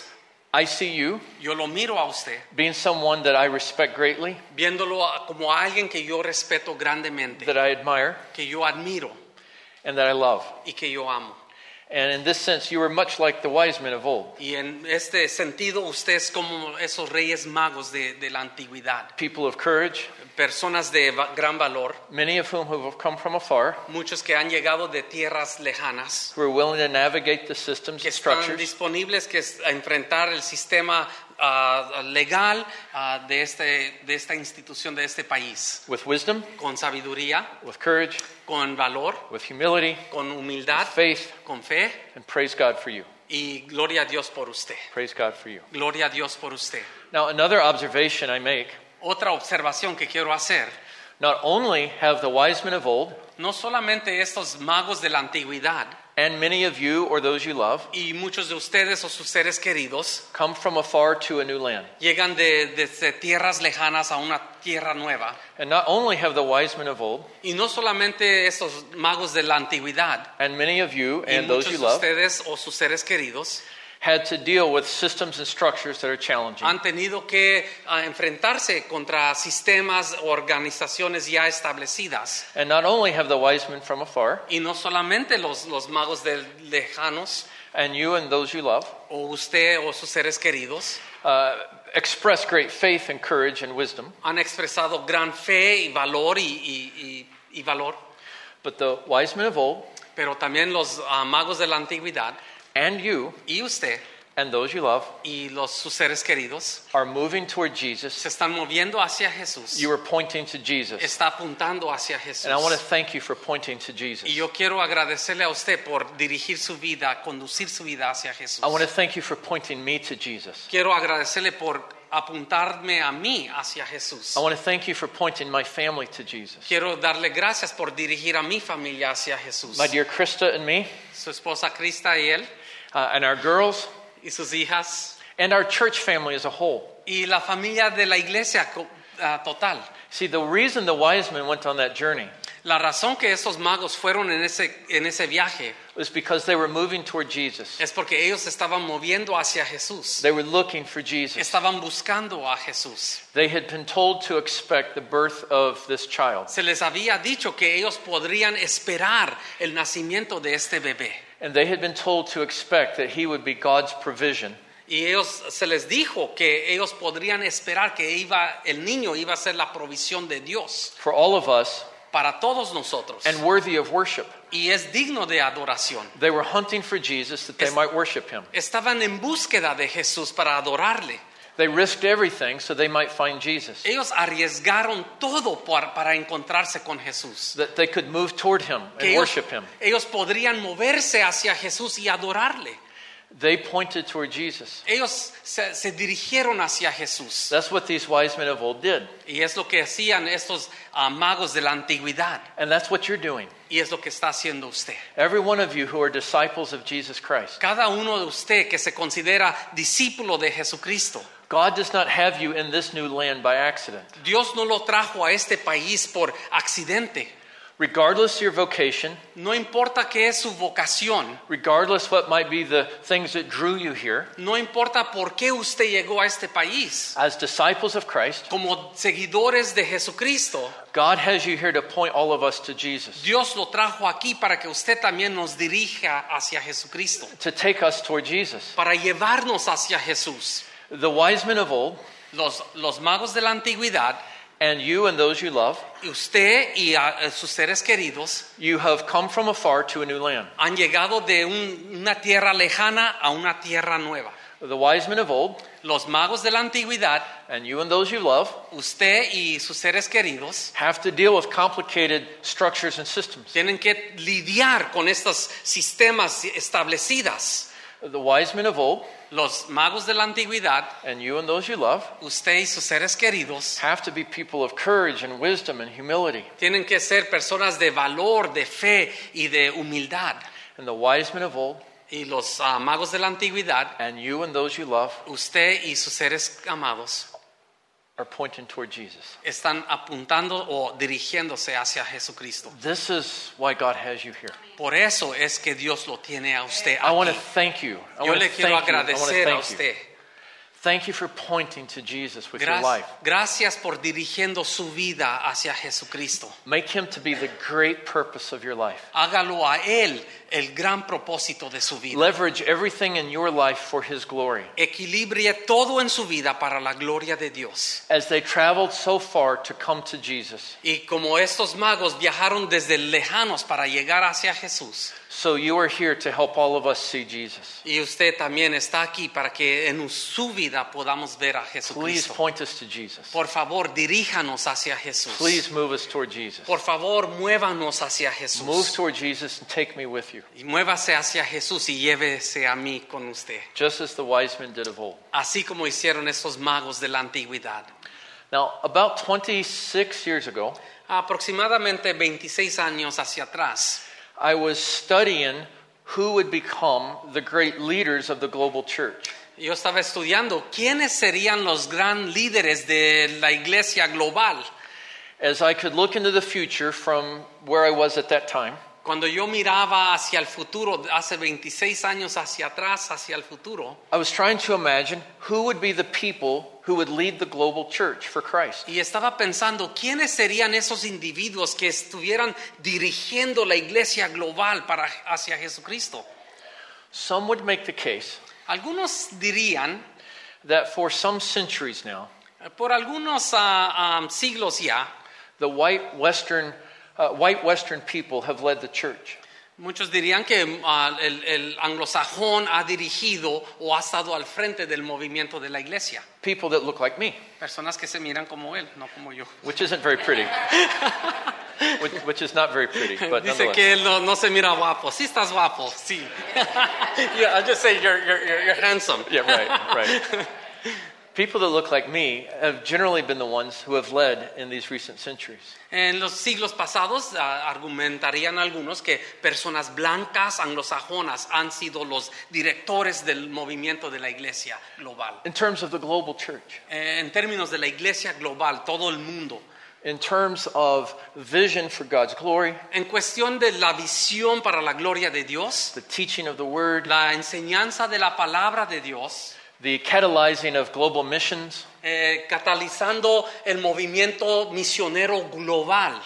[SPEAKER 2] I see you
[SPEAKER 1] Yo lo miro a usted,
[SPEAKER 2] being someone that I respect greatly,
[SPEAKER 1] viéndolo a- como a alguien que yo respeto grandemente,
[SPEAKER 2] that I admire,
[SPEAKER 1] que yo admiro
[SPEAKER 2] and that I love.
[SPEAKER 1] y que yo amo.
[SPEAKER 2] And in this sense, you were much like the wise men of old,
[SPEAKER 1] Y en este sentido, usted es como esos reyes magos de, de la antigüedad,
[SPEAKER 2] people of courage,
[SPEAKER 1] personas de va- gran valor,
[SPEAKER 2] many of whom have come from afar,
[SPEAKER 1] muchos que han llegado de tierras lejanas,
[SPEAKER 2] who are willing to navigate the systems
[SPEAKER 1] que
[SPEAKER 2] and
[SPEAKER 1] están
[SPEAKER 2] structures
[SPEAKER 1] disponibles que es- a enfrentar el sistema ah, legal ah, de, este, de esta institución, de este país,
[SPEAKER 2] with wisdom,
[SPEAKER 1] con sabiduría,
[SPEAKER 2] with courage,
[SPEAKER 1] con valor,
[SPEAKER 2] with humility,
[SPEAKER 1] con humildad,
[SPEAKER 2] with faith,
[SPEAKER 1] con fe,
[SPEAKER 2] and praise God for you.
[SPEAKER 1] y gloria a Dios por usted.
[SPEAKER 2] Praise God for you.
[SPEAKER 1] Gloria a Dios por usted.
[SPEAKER 2] Now, another observation I make,
[SPEAKER 1] Otra observación que quiero hacer,
[SPEAKER 2] not only have the wise men of old,
[SPEAKER 1] no solamente estos magos de la antigüedad
[SPEAKER 2] and many of you or those you love,
[SPEAKER 1] y muchos de ustedes o sus seres queridos
[SPEAKER 2] come from afar to a new land.
[SPEAKER 1] llegan de, desde tierras lejanas a una tierra nueva.
[SPEAKER 2] And not only have the wise men of old,
[SPEAKER 1] Y no solamente estos magos de la antigüedad
[SPEAKER 2] and many of you
[SPEAKER 1] y
[SPEAKER 2] and those
[SPEAKER 1] muchos
[SPEAKER 2] you
[SPEAKER 1] de
[SPEAKER 2] love,
[SPEAKER 1] ustedes o sus seres queridos
[SPEAKER 2] had to deal with systems and structures that are challenging.
[SPEAKER 1] han tenido que ah, enfrentarse contra sistemas o organizaciones ya establecidas.
[SPEAKER 2] And not only have the wise men from afar,
[SPEAKER 1] Y no solamente los, los magos de lejanos
[SPEAKER 2] and you and those you love,
[SPEAKER 1] o usted o sus seres queridos
[SPEAKER 2] uh, express great faith and courage and wisdom,
[SPEAKER 1] han expresado gran fe y valor y, y- y- y valor,
[SPEAKER 2] but the wise men of old,
[SPEAKER 1] pero también los ah, magos de la antigüedad
[SPEAKER 2] and you
[SPEAKER 1] y usted
[SPEAKER 2] and those you love,
[SPEAKER 1] y los sus seres queridos
[SPEAKER 2] are moving toward
[SPEAKER 1] se
[SPEAKER 2] Jesus.
[SPEAKER 1] están moviendo hacia Jesús.
[SPEAKER 2] You are pointing to Jesus.
[SPEAKER 1] Está apuntando hacia Jesús.
[SPEAKER 2] And I want to thank you for pointing to
[SPEAKER 1] Y
[SPEAKER 2] Jesus.
[SPEAKER 1] yo quiero agradecerle a usted por dirigir su vida, conducir su vida hacia Jesús.
[SPEAKER 2] I want to thank you for pointing me to Jesus.
[SPEAKER 1] Quiero agradecerle por apuntarme a mí hacia Jesús.
[SPEAKER 2] I want to thank you for pointing my family to Jesus.
[SPEAKER 1] Quiero darle gracias por dirigir a mi familia hacia Jesús.
[SPEAKER 2] My dear Krista and me,
[SPEAKER 1] Su esposa Krista y él
[SPEAKER 2] uh, and our girls,
[SPEAKER 1] y sus hijas
[SPEAKER 2] and our church family as a whole.
[SPEAKER 1] y la familia de la iglesia co- ah, total.
[SPEAKER 2] See, the reason the wise men went on that journey
[SPEAKER 1] La razón que estos magos fueron en ese, en ese viaje
[SPEAKER 2] was because they were moving toward Jesus.
[SPEAKER 1] es porque ellos se estaban moviendo hacia Jesús.
[SPEAKER 2] They were looking for Jesus.
[SPEAKER 1] Estaban buscando a Jesús.
[SPEAKER 2] They had been told to expect the birth of this child.
[SPEAKER 1] Se les había dicho que ellos podrían esperar el nacimiento de este bebé.
[SPEAKER 2] And they had been told to expect that he would be God's provision.
[SPEAKER 1] Y ellos se les dijo que ellos podrían esperar que iba, el niño iba a ser la provisión de Dios
[SPEAKER 2] For all of us,
[SPEAKER 1] para todos nosotros.
[SPEAKER 2] and worthy of worship.
[SPEAKER 1] Y es digno de adoración.
[SPEAKER 2] They were hunting for Jesus that they
[SPEAKER 1] Es-
[SPEAKER 2] might worship him.
[SPEAKER 1] Estaban en búsqueda de Jesús para adorarle.
[SPEAKER 2] They risked everything so they might find Jesus,
[SPEAKER 1] Ellos arriesgaron todo por- para encontrarse con Jesús.
[SPEAKER 2] that they could move toward him
[SPEAKER 1] Que
[SPEAKER 2] and
[SPEAKER 1] ellos,
[SPEAKER 2] worship him.
[SPEAKER 1] ellos podrían moverse hacia Jesús y adorarle.
[SPEAKER 2] They pointed toward Jesus.
[SPEAKER 1] Ellos se, se dirigieron hacia Jesús.
[SPEAKER 2] That's what these wise men of old did.
[SPEAKER 1] Y es lo que hacían estos ah, magos de la antigüedad.
[SPEAKER 2] And that's what you're doing.
[SPEAKER 1] Y es lo que está haciendo usted.
[SPEAKER 2] Every one of you who are disciples of Jesus Christ.
[SPEAKER 1] Cada uno de usted que se considera discípulo de Jesucristo.
[SPEAKER 2] God does not have you in this new land by accident.
[SPEAKER 1] Dios no lo trajo a este país por accidente.
[SPEAKER 2] Regardless of your vocation,
[SPEAKER 1] No importa qué es su vocación.
[SPEAKER 2] regardless what might be the things that drew you here,
[SPEAKER 1] No importa por qué usted llegó a este país.
[SPEAKER 2] as disciples of Christ,
[SPEAKER 1] Como seguidores de Jesucristo,
[SPEAKER 2] God has you here to point all of us to Jesus,
[SPEAKER 1] Dios lo trajo aquí para que usted también nos dirija hacia Jesucristo.
[SPEAKER 2] to take us toward Jesus.
[SPEAKER 1] Para llevarnos hacia Jesús.
[SPEAKER 2] The wise men of old,
[SPEAKER 1] Los, los magos de la antigüedad,
[SPEAKER 2] and you and those you love,
[SPEAKER 1] y usted y a, a sus seres queridos,
[SPEAKER 2] you have come from afar to a new land.
[SPEAKER 1] han llegado de un- una tierra lejana a una tierra nueva.
[SPEAKER 2] The wise men of old,
[SPEAKER 1] Los magos de la antigüedad,
[SPEAKER 2] and you and those you love,
[SPEAKER 1] usted y sus seres queridos,
[SPEAKER 2] have to deal with complicated structures and systems.
[SPEAKER 1] tienen que lidiar con estos sistemas establecidos.
[SPEAKER 2] The wise men of old,
[SPEAKER 1] Los magos de la antigüedad,
[SPEAKER 2] and you and those you love,
[SPEAKER 1] usted y sus seres queridos,
[SPEAKER 2] have to be people of courage and wisdom and humility.
[SPEAKER 1] tienen que ser personas de valor, de fe y de humildad.
[SPEAKER 2] And the wise men of old,
[SPEAKER 1] Y los ah, magos de la antigüedad,
[SPEAKER 2] and you and those you love,
[SPEAKER 1] usted y sus seres amados,
[SPEAKER 2] are pointing toward Jesus.
[SPEAKER 1] están apuntando o dirigiéndose hacia Jesucristo.
[SPEAKER 2] This is why God has you here.
[SPEAKER 1] Por eso es que Dios lo tiene a usted
[SPEAKER 2] I want to
[SPEAKER 1] aquí.
[SPEAKER 2] thank you. I
[SPEAKER 1] Yo
[SPEAKER 2] want to
[SPEAKER 1] le quiero
[SPEAKER 2] thank you. I want to
[SPEAKER 1] agradecer a
[SPEAKER 2] thank you.
[SPEAKER 1] usted.
[SPEAKER 2] Thank you for pointing to Jesus with your
[SPEAKER 1] Gracias,
[SPEAKER 2] life.
[SPEAKER 1] gracias por dirigiendo su vida hacia Jesucristo.
[SPEAKER 2] Make him to be the great purpose of your life.
[SPEAKER 1] Hágalo a Él el gran propósito de su vida.
[SPEAKER 2] Leverage everything in your life for his glory.
[SPEAKER 1] Equilibre todo en su vida para la gloria de Dios.
[SPEAKER 2] As they traveled so far to come to Jesus,
[SPEAKER 1] Y como estos magos viajaron desde lejanos para llegar hacia Jesús,
[SPEAKER 2] so you are here to help all of us see Jesus.
[SPEAKER 1] y usted también está aquí para que en su vida podamos ver a
[SPEAKER 2] Please
[SPEAKER 1] Jesucristo.
[SPEAKER 2] point us to Jesus.
[SPEAKER 1] Por favor, diríjanos hacia Jesús.
[SPEAKER 2] Please move us toward Jesus.
[SPEAKER 1] Por favor, muévanos hacia
[SPEAKER 2] Move
[SPEAKER 1] Jesús.
[SPEAKER 2] toward Jesus and take me with you,
[SPEAKER 1] Y muévase hacia Jesús y llévese a mí con usted.
[SPEAKER 2] just as the wise men did of old.
[SPEAKER 1] Así como hicieron estos magos de la antigüedad.
[SPEAKER 2] Now, about twenty-six years ago,
[SPEAKER 1] Aproximadamente veintiséis años hacia atrás,
[SPEAKER 2] I was studying who would become the great leaders of the global church.
[SPEAKER 1] yo estaba estudiando quiénes serían los gran líderes de la iglesia global.
[SPEAKER 2] As I could look into the future from where I was at that time,
[SPEAKER 1] Cuando yo miraba hacia el futuro, hace veintiséis años hacia atrás, hacia el futuro,
[SPEAKER 2] I was trying to imagine who would be the people who would lead the global church for Christ.
[SPEAKER 1] y estaba pensando quiénes serían esos individuos que estuvieran dirigiendo la iglesia global para hacia Jesucristo.
[SPEAKER 2] Some would make the case
[SPEAKER 1] Algunos dirían,
[SPEAKER 2] that for some centuries now,
[SPEAKER 1] por algunos ah, ah, siglos ya,
[SPEAKER 2] the white Western, uh, white Western people have led the church.
[SPEAKER 1] muchos dirían que ah, el, el anglosajón ha dirigido o ha estado al frente del movimiento de la iglesia.
[SPEAKER 2] People that look like me,
[SPEAKER 1] Personas que se miran como él, no como yo.
[SPEAKER 2] which isn't very pretty. which, which is not very pretty, but
[SPEAKER 1] Dice
[SPEAKER 2] nonetheless.
[SPEAKER 1] que él no, no se mira guapo. Sí estás guapo, sí. Yeah, I just say you're, you're, you're, you're handsome.
[SPEAKER 2] Yeah, right, right. People that look like me have generally been the ones who have led in these recent centuries.
[SPEAKER 1] En los siglos pasados ah, argumentarían algunos que personas blancas anglosajonas han sido los directores del movimiento de la iglesia global.
[SPEAKER 2] In terms of the global church,
[SPEAKER 1] Eh, en términos de la iglesia global, todo el mundo.
[SPEAKER 2] in terms of vision for God's glory,
[SPEAKER 1] En cuestión de la visión para la gloria de Dios,
[SPEAKER 2] the teaching of the word,
[SPEAKER 1] la enseñanza de la palabra de Dios,
[SPEAKER 2] the catalyzing of global missions,
[SPEAKER 1] eh, catalizando el movimiento misionero global.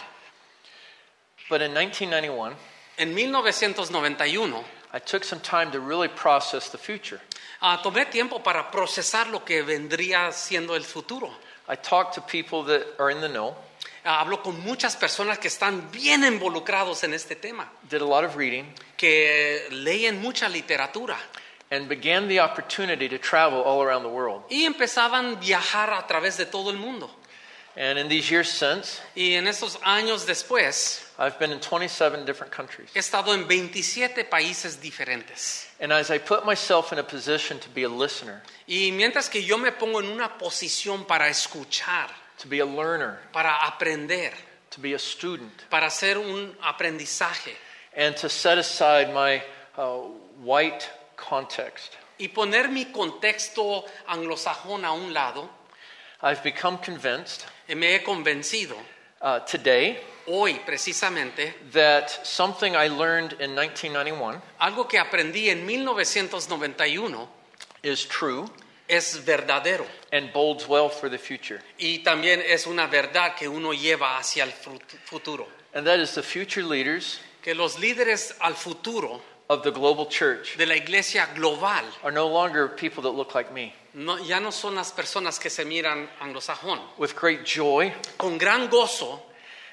[SPEAKER 2] but in nineteen ninety-one,
[SPEAKER 1] En mil novecientos noventa y uno,
[SPEAKER 2] I took some time to really process the future.
[SPEAKER 1] ah, tomé tiempo para procesar lo que vendría siendo el futuro.
[SPEAKER 2] I talked to people that are in the know,
[SPEAKER 1] Ah, hablo con muchas personas que están bien involucrados en este tema,
[SPEAKER 2] did a lot of reading,
[SPEAKER 1] que leen mucha literatura
[SPEAKER 2] and began the opportunity to travel all around the world.
[SPEAKER 1] y empezaban a viajar a través de todo el mundo.
[SPEAKER 2] And in these years since,
[SPEAKER 1] Y en esos años después,
[SPEAKER 2] I've been in twenty-seven different countries.
[SPEAKER 1] he estado en veintisiete países diferentes.
[SPEAKER 2] And as I put myself in a position to be a listener,
[SPEAKER 1] Y mientras que yo me pongo en una posición para escuchar,
[SPEAKER 2] to be a learner,
[SPEAKER 1] para aprender,
[SPEAKER 2] to be a student,
[SPEAKER 1] para hacer un aprendizaje
[SPEAKER 2] and to set aside my uh, white context,
[SPEAKER 1] y poner mi contexto anglosajón a un lado,
[SPEAKER 2] I've become convinced
[SPEAKER 1] eh, me he convencido
[SPEAKER 2] uh, today
[SPEAKER 1] hoy precisamente
[SPEAKER 2] that something I learned in nineteen ninety-one
[SPEAKER 1] algo que aprendí en mil novecientos noventa y uno
[SPEAKER 2] is true
[SPEAKER 1] es verdadero
[SPEAKER 2] and bodes well for the future.
[SPEAKER 1] y también es una verdad que uno lleva hacia el fru- futuro.
[SPEAKER 2] And that is the future leaders
[SPEAKER 1] Que los líderes al futuro
[SPEAKER 2] of the global church
[SPEAKER 1] de la iglesia global
[SPEAKER 2] are no longer people that look like me.
[SPEAKER 1] no, ya no son las personas que se miran anglosajón.
[SPEAKER 2] With great joy
[SPEAKER 1] Con gran gozo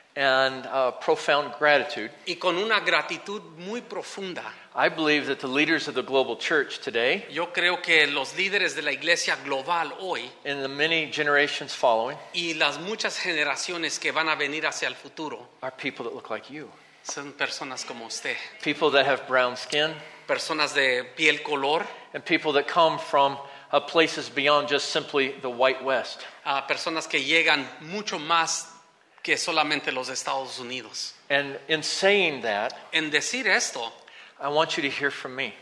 [SPEAKER 2] and uh, profound gratitude,
[SPEAKER 1] y con una gratitud muy profunda,
[SPEAKER 2] I believe that the leaders of the global church today,
[SPEAKER 1] yo creo que los líderes de la iglesia global hoy
[SPEAKER 2] in the many generations following,
[SPEAKER 1] y las muchas generaciones que van a venir hacia el futuro
[SPEAKER 2] are people that look like you.
[SPEAKER 1] son personas como usted,
[SPEAKER 2] People that have brown skin,
[SPEAKER 1] personas de piel color,
[SPEAKER 2] and people that come from uh, places beyond just simply the white West.
[SPEAKER 1] a personas que llegan mucho más que solamente los Estados Unidos.
[SPEAKER 2] And in saying that,
[SPEAKER 1] En decir esto,
[SPEAKER 2] I want you to hear from me.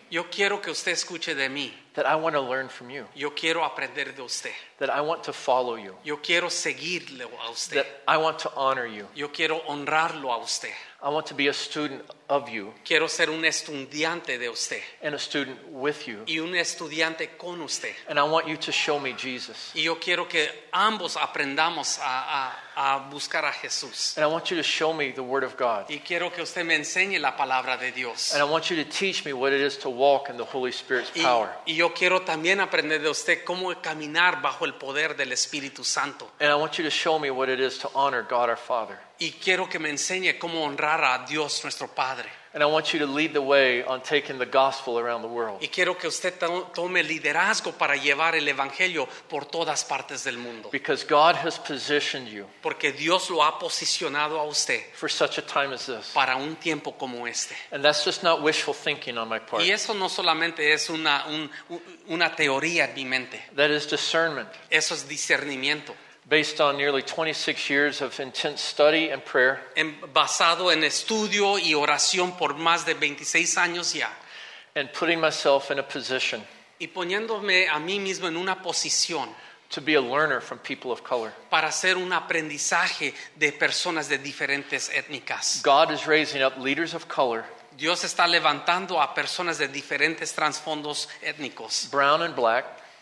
[SPEAKER 1] Yo quiero que usted escuche de mí.
[SPEAKER 2] that I want to learn from you,
[SPEAKER 1] Yo quiero aprender de usted.
[SPEAKER 2] that I want to follow you,
[SPEAKER 1] Yo quiero seguirle a usted.
[SPEAKER 2] that I want to honor you.
[SPEAKER 1] Yo quiero honrarlo a usted.
[SPEAKER 2] I want to be a student of you
[SPEAKER 1] Quiero ser un estudiante de usted
[SPEAKER 2] and a student with you.
[SPEAKER 1] y un estudiante con usted.
[SPEAKER 2] And I want you to show me Jesus.
[SPEAKER 1] Y yo quiero que ambos aprendamos a, a, a buscar a Jesús.
[SPEAKER 2] And I want you to show me the Word of God.
[SPEAKER 1] Y quiero que usted me enseñe la palabra de Dios.
[SPEAKER 2] And I want you to teach me what it is to walk in the Holy Spirit's
[SPEAKER 1] Y,
[SPEAKER 2] power.
[SPEAKER 1] y yo quiero también aprender de usted cómo caminar bajo el poder del Espíritu Santo.
[SPEAKER 2] And I want you to show me what it is to honor God our Father.
[SPEAKER 1] Y quiero que me enseñe cómo honrar a Dios nuestro Padre.
[SPEAKER 2] And I want you to lead the way on taking the gospel around the world.
[SPEAKER 1] Y quiero que usted to- tome liderazgo para llevar el Evangelio por todas partes del mundo.
[SPEAKER 2] Because God has positioned you
[SPEAKER 1] Porque Dios lo ha posicionado a usted
[SPEAKER 2] for such a time as this.
[SPEAKER 1] para un tiempo como este.
[SPEAKER 2] And that's just not wishful thinking on my part.
[SPEAKER 1] Y eso no solamente es una, un- una teoría en mi mente.
[SPEAKER 2] That is discernment
[SPEAKER 1] Eso es discernimiento.
[SPEAKER 2] based on nearly twenty-six years of intense study and prayer,
[SPEAKER 1] En- basado en estudio y oración por más de veintiséis años ya.
[SPEAKER 2] and putting myself in a position
[SPEAKER 1] Y poniéndome a mí mismo en una posición
[SPEAKER 2] to be a learner from people of color.
[SPEAKER 1] para hacer un aprendizaje de personas de diferentes étnicas.
[SPEAKER 2] God is raising up leaders of color,
[SPEAKER 1] Dios está levantando a personas de diferentes trasfondos étnicos.
[SPEAKER 2] brown and black,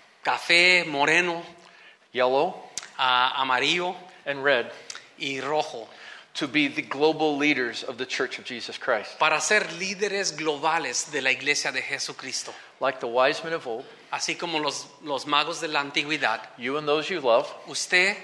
[SPEAKER 1] Café, moreno,
[SPEAKER 2] yellow,
[SPEAKER 1] ah, amarillo
[SPEAKER 2] and red,
[SPEAKER 1] y rojo.
[SPEAKER 2] to be the global leaders of the Church of Jesus Christ.
[SPEAKER 1] Para ser líderes globales de la iglesia de Jesucristo.
[SPEAKER 2] Like the wise men of old,
[SPEAKER 1] Así como los, los magos de la antigüedad,
[SPEAKER 2] you and those you love
[SPEAKER 1] usted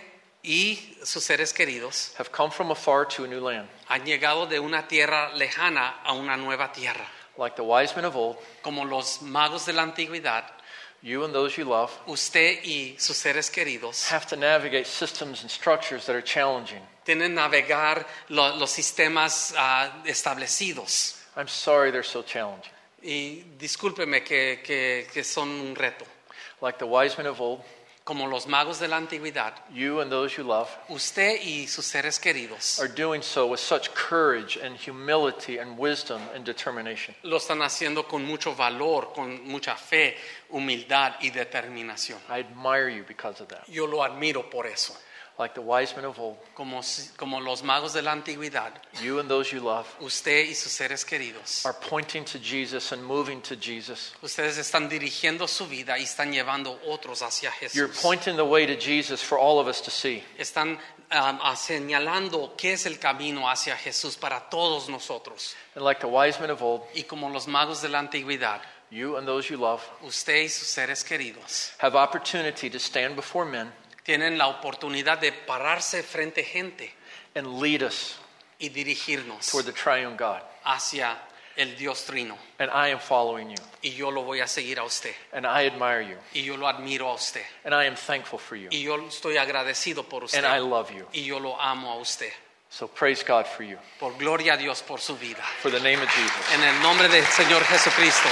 [SPEAKER 1] y sus seres queridos
[SPEAKER 2] have come from afar to a new land.
[SPEAKER 1] han llegado de una tierra lejana a una nueva tierra.
[SPEAKER 2] Like the wise men of old,
[SPEAKER 1] Como los magos de la antigüedad,
[SPEAKER 2] you and those you love
[SPEAKER 1] usted y sus seres queridos
[SPEAKER 2] have to navigate systems and structures that are challenging.
[SPEAKER 1] tienen que navegar lo- los sistemas ah, establecidos.
[SPEAKER 2] I'm sorry they're so challenging.
[SPEAKER 1] Y discúlpeme que, que, que son un reto.
[SPEAKER 2] Like the wise men of old,
[SPEAKER 1] Como los magos de la antigüedad,
[SPEAKER 2] you and those you love
[SPEAKER 1] usted y sus seres queridos
[SPEAKER 2] are doing so with such courage and humility and wisdom and determination.
[SPEAKER 1] lo están haciendo con mucho valor, con mucha fe, humildad y determinación.
[SPEAKER 2] I admire you because of that.
[SPEAKER 1] Yo lo admiro por eso.
[SPEAKER 2] Like the wise men of old,
[SPEAKER 1] Como, si- como los magos de la antigüedad,
[SPEAKER 2] you and those you love
[SPEAKER 1] usted y sus seres queridos,
[SPEAKER 2] are pointing to Jesus and moving to Jesus.
[SPEAKER 1] ustedes están dirigiendo su vida y están llevando otros hacia
[SPEAKER 2] You're
[SPEAKER 1] Jesús.
[SPEAKER 2] pointing the way to Jesus for all of us to see.
[SPEAKER 1] Están um, a- señalando qué es el camino hacia Jesús para todos nosotros.
[SPEAKER 2] And like the wise men of old,
[SPEAKER 1] Y como los magos de la antigüedad,
[SPEAKER 2] you and those you love
[SPEAKER 1] usted y sus seres queridos
[SPEAKER 2] have opportunity to stand before men
[SPEAKER 1] tienen la oportunidad de pararse frente a gente
[SPEAKER 2] and lead us
[SPEAKER 1] y dirigirnos
[SPEAKER 2] toward the triune God.
[SPEAKER 1] hacia el Dios Trino.
[SPEAKER 2] And I am following you.
[SPEAKER 1] Y yo lo voy a seguir a usted.
[SPEAKER 2] And I admire you.
[SPEAKER 1] Y yo lo admiro a usted.
[SPEAKER 2] And I am thankful for you.
[SPEAKER 1] Y yo estoy agradecido por usted.
[SPEAKER 2] And I love you.
[SPEAKER 1] Y yo lo amo a usted.
[SPEAKER 2] So praise God for you.
[SPEAKER 1] Por gloria a Dios por su vida.
[SPEAKER 2] For the name of Jesus.
[SPEAKER 1] En el nombre del Señor Jesucristo.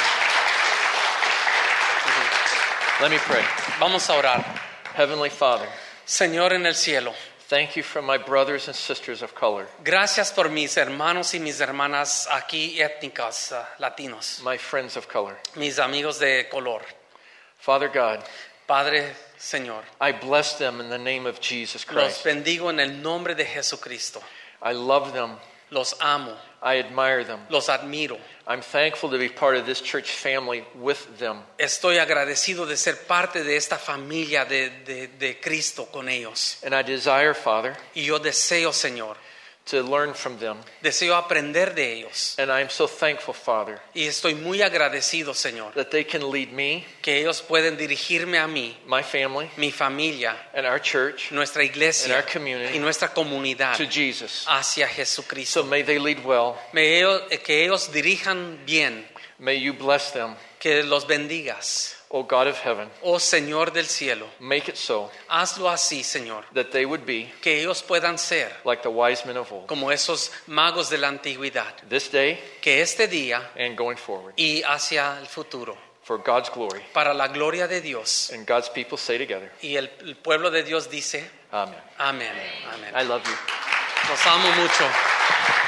[SPEAKER 2] Let me pray.
[SPEAKER 1] Vamos a orar.
[SPEAKER 2] Heavenly Father,
[SPEAKER 1] Señor en el cielo,
[SPEAKER 2] thank you for my brothers and sisters of color,
[SPEAKER 1] gracias por mis hermanos y mis hermanas aquí étnicas, uh, latinos,
[SPEAKER 2] my friends of color.
[SPEAKER 1] mis amigos de color.
[SPEAKER 2] Father God,
[SPEAKER 1] Padre, Señor,
[SPEAKER 2] I bless them in the name of Jesus
[SPEAKER 1] los
[SPEAKER 2] Christ.
[SPEAKER 1] bendigo en el nombre de Jesucristo.
[SPEAKER 2] I love them.
[SPEAKER 1] Los amo,
[SPEAKER 2] I admire them.
[SPEAKER 1] los admiro.
[SPEAKER 2] I'm thankful to be part of this church family with them.
[SPEAKER 1] Estoy agradecido de ser parte de esta familia de, de, de Cristo con ellos.
[SPEAKER 2] And I desire, Father,
[SPEAKER 1] Y yo deseo, Señor,
[SPEAKER 2] to learn from them.
[SPEAKER 1] deseo aprender de ellos.
[SPEAKER 2] And I'm so thankful, Father,
[SPEAKER 1] Y estoy muy agradecido, Señor,
[SPEAKER 2] that they can lead me,
[SPEAKER 1] que ellos pueden dirigirme a mí,
[SPEAKER 2] my family,
[SPEAKER 1] mi familia,
[SPEAKER 2] and our church
[SPEAKER 1] nuestra
[SPEAKER 2] and
[SPEAKER 1] iglesia
[SPEAKER 2] our community
[SPEAKER 1] y nuestra comunidad
[SPEAKER 2] to Jesus.
[SPEAKER 1] hacia Jesucristo.
[SPEAKER 2] So may they lead well.
[SPEAKER 1] Me- ellos- que ellos dirijan bien,
[SPEAKER 2] May you bless them,
[SPEAKER 1] que los bendigas.
[SPEAKER 2] O God of heaven.
[SPEAKER 1] Oh Señor del cielo,
[SPEAKER 2] Make it so
[SPEAKER 1] hazlo así, Señor,
[SPEAKER 2] that they would be
[SPEAKER 1] que ellos puedan ser
[SPEAKER 2] like the wise men of old.
[SPEAKER 1] como esos magos de la antigüedad,
[SPEAKER 2] This day
[SPEAKER 1] que este día
[SPEAKER 2] and going forward.
[SPEAKER 1] y hacia el futuro,
[SPEAKER 2] For God's glory.
[SPEAKER 1] para la gloria de Dios.
[SPEAKER 2] And God's people say together,
[SPEAKER 1] Y el, el pueblo de Dios dice,
[SPEAKER 2] Amen.
[SPEAKER 1] amén, amén.
[SPEAKER 2] I love you.
[SPEAKER 1] Los amo mucho.